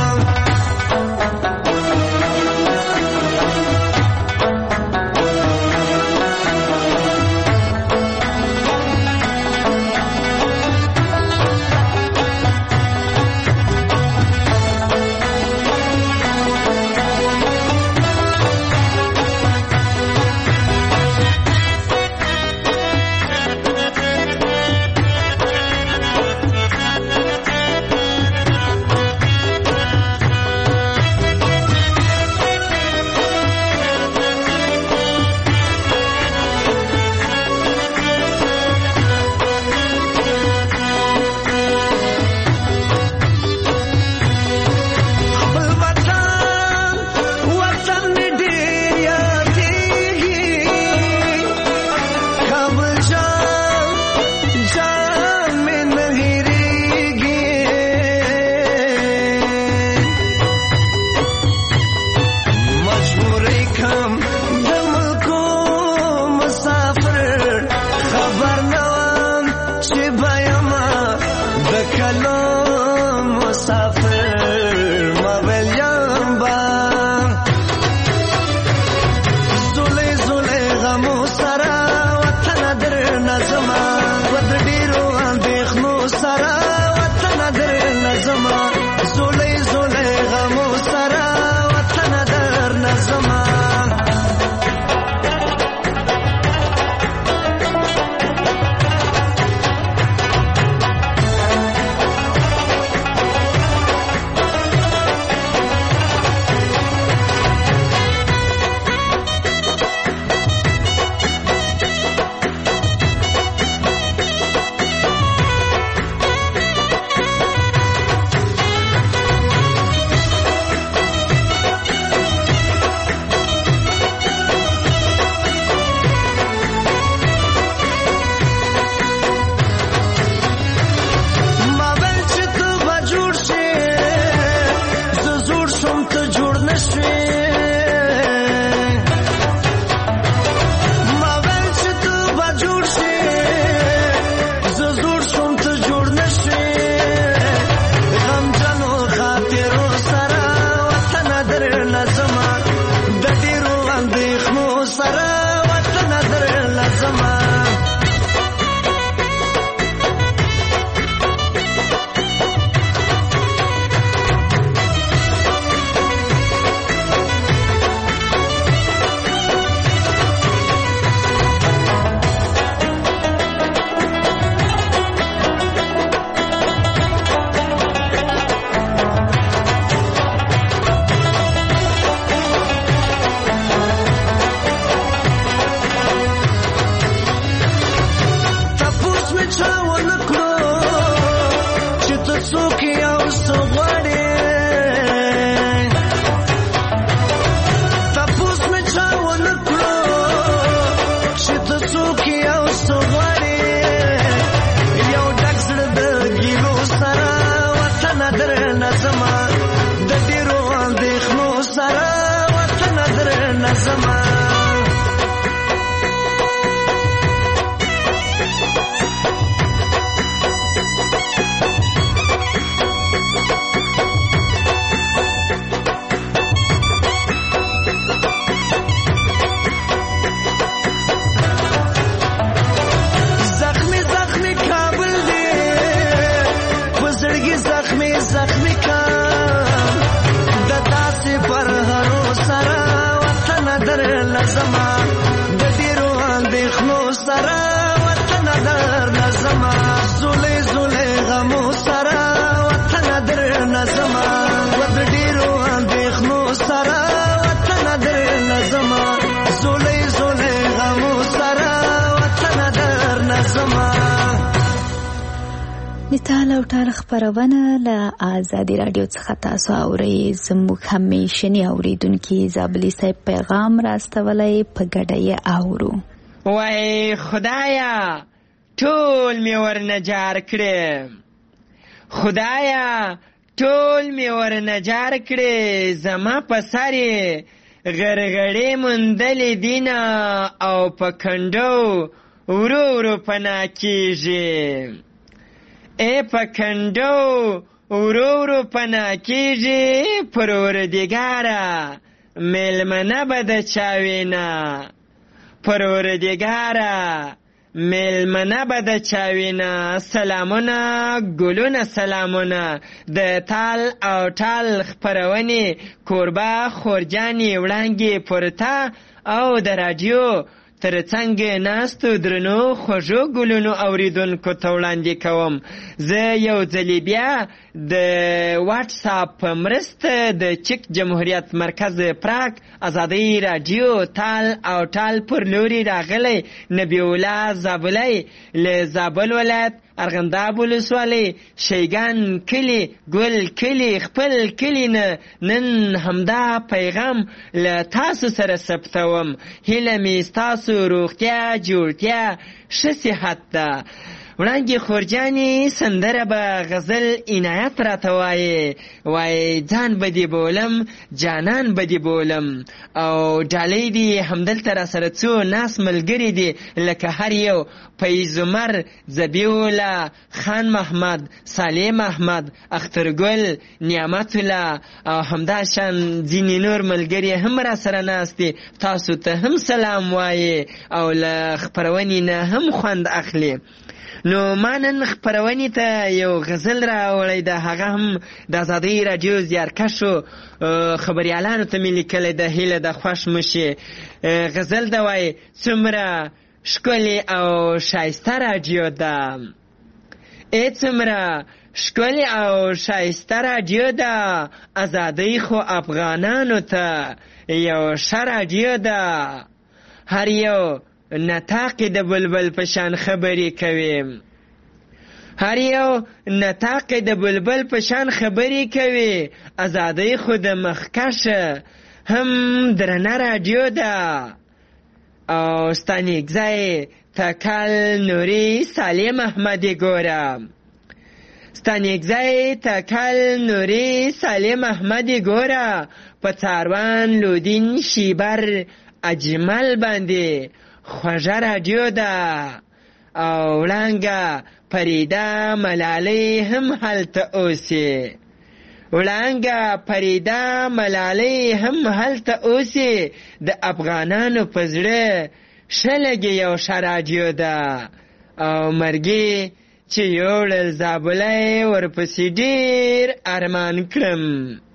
S4: نتال او ټال خبرونه له آزادي رادیو څخه تاسو اورئ. زموږ همیشنی اوریدونکي زابلی صاحب پیغام راستولی په ګډه اورو.
S2: وای خدایا ټول می ورنجار کړې، خدایا ټول می ورنجار کړې، زما په سر غرغړې مندلې دینه او په کنډو ورو ورو پنا کیږي. ای په کنډو ورو ورو پناه کېږي پروردګاره میلمنه به د چا وینه پروردګاره میلمنه به د چا وینه سلامونه ګلونه سلامونه د تال او ټال خپرونې کوربه خورجانې وړانګې پورته او د راډیو تر څنګ ناستو درنو خوږو ګلونو اوریدونکو ته وړاندې کوم زه یو ځلې بیا د واټساپ په مرسته د چک جمهوریت مرکز پراک ازادۍ راډیو تال او ټال پر لوري راغلی نبی الله زابلی له زابل ولایت ارغنداب ولسوالۍ شیګان کلي ګل کلي خپل کلي نه نن همدا پیغام له تاسو سره ثبتوم هیله مې ستاسو روغتیا جوړتیا ښه صحت ده وړانګې خورجانې سندره به غزل عنایت راته وایي ځان به دې بولم جانان به دې بولم او ډالۍ دي همدلته راسره څو ناس ملګري دي لکه هر یو فیض عمر ذبیح خان محمد سالم احمد اخترګل نعمت الله او همداشان ځینې نور ملګري هم راسره ناست دي تاسو ته هم سلام وایي او له خپرونې نه هم خوند اخلي نو ما نن خپرونې ته یو غزل راوړی ده هغه هم د ازادۍ راډیو زیارکشو خبریالانو ته مې لیکلی ده هیله ده خوښ مشي غزل ده وایي څومره ښکلې او ښایسته راډیو ده ای څومره ښکلې او ښایسته راډیو ده ازادۍ خو افغانانو ته یو ښه راډیو ده هر یو نطاق د بلبل په شان خبرې کوي هر یو نطاق د بلبل په شان خبرې کوي ازادۍ خو د مخکشه هم درنه راډیو ده او ستا نیکځای تکل نوري سالم احمدي ګوره ستا نیکځای تکل نوري سالم احمدي ګوره په څاروان لودین شیبر اجمل باندې خوږه راډیو ده او وړانګه فریده ملالۍ هم هلته اوسي وړانګه فریده ملالۍ هم هلته اوسي د افغانانو په زړه ښه لګي یو ښه راډیو ده او مرګي چې یوړل زابلی ورپسې ډېر ارمان کړم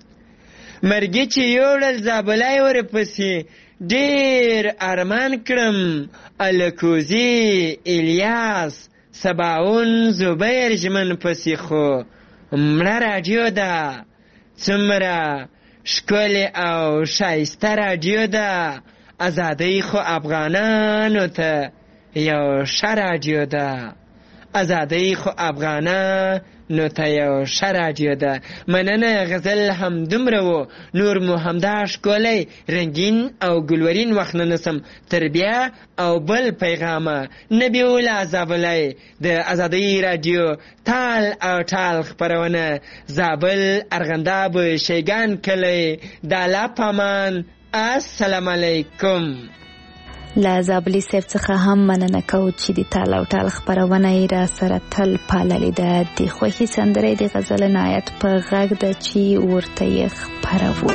S2: مرګي چې یوړل زابلی ورپسې ډیر ارمان کړم الکوزی الیاس سباون زبیر ژمن پسې خو مړه راډیو ده څومره ښکلې او ښایسته راډیو ده ازادۍ خو افغانانو ته یو ښه راډیو ده ازادۍ خو افغانانو ته یو ښه راډیو ده مننه غزل همدومره و نور مو همدا ښکلی رنګین او ګلورین وخت نه نسم تر بیا او بل پیغامه نبی الله زابلی د ازادۍ راډیو تال او ټال خپرونه زابل ارغنداب شیګان کلی د الله پامان السلام علیکم
S4: له زابلي صاحب څخه هم مننه کوو چې د تال او ټال خپرونه یې را سره تل پاللې ده د خوښې سندرې د غزل عنایت په غږ ده چې ورته یې خپروو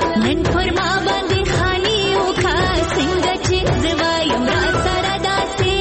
S1: فرما باندې خالي او کا څنګه چې زوایم را سره داسې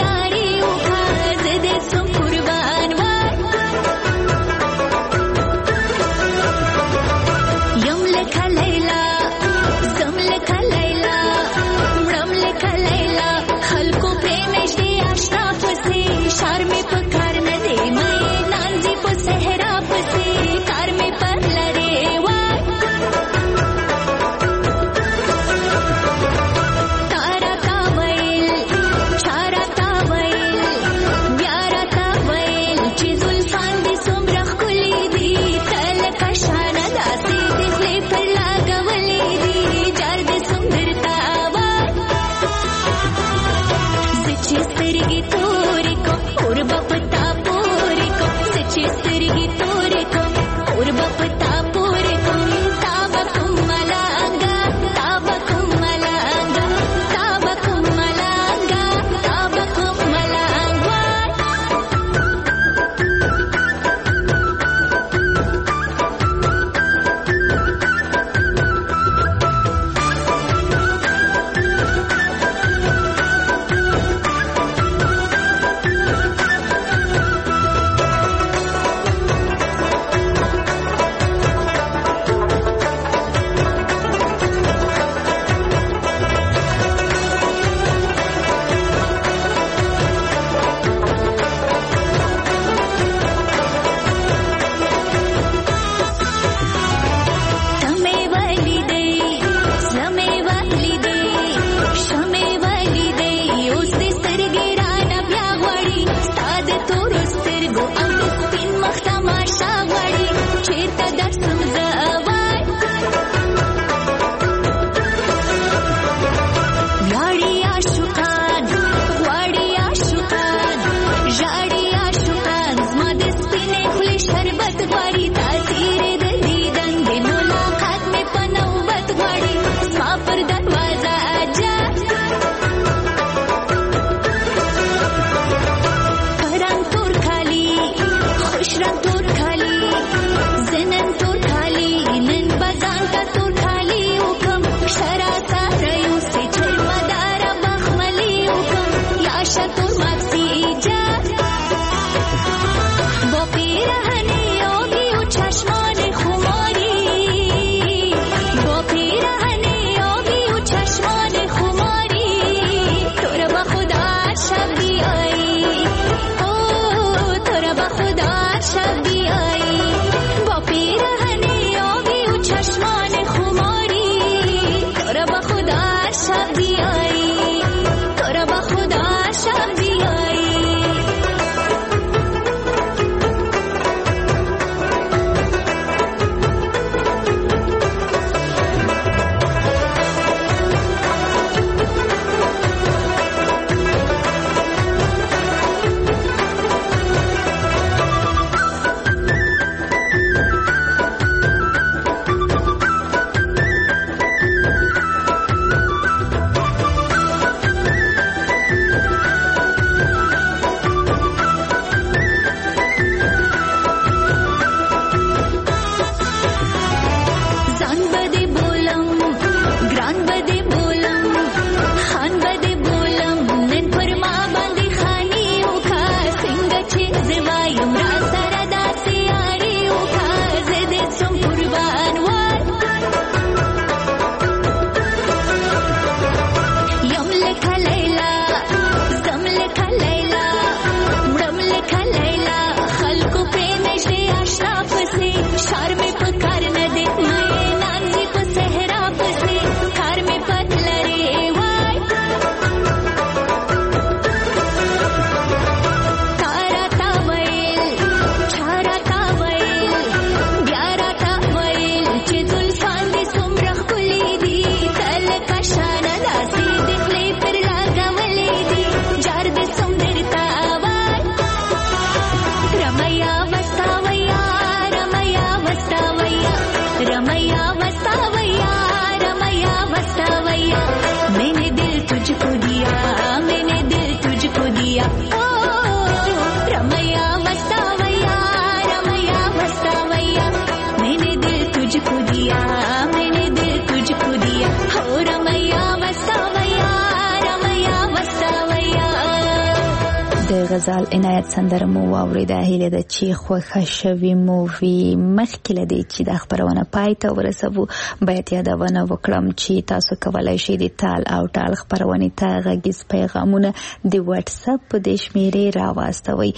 S4: د غزال عنایت سندره مو واورېده. هیله ده چې خوښه شوې مو وي. مخکې له دې چې دا خپرونه پای ته ورسوو باید یادونه وکړم چې تاسو کولی شئ د تال او ټال خپرونې ته غږیز پیغامونه د واتس اپ په دې شمېرې راواستوئ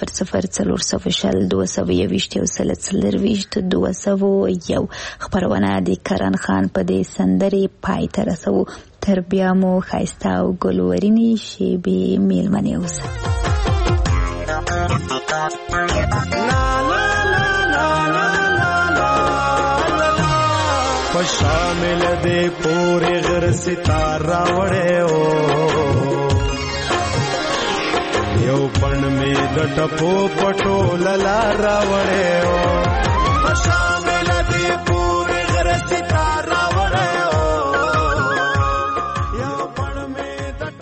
S4: 00402021 خپرونه د کرن خان په دې سندرې پای ته رسوو. تر بیا مو ښایسته او ګلورینې شیبې میلمنې اوسه.
S1: شامل دے پورے غر ستار راوڑے او یو پن میں د ټپو پټو للا راوڑے او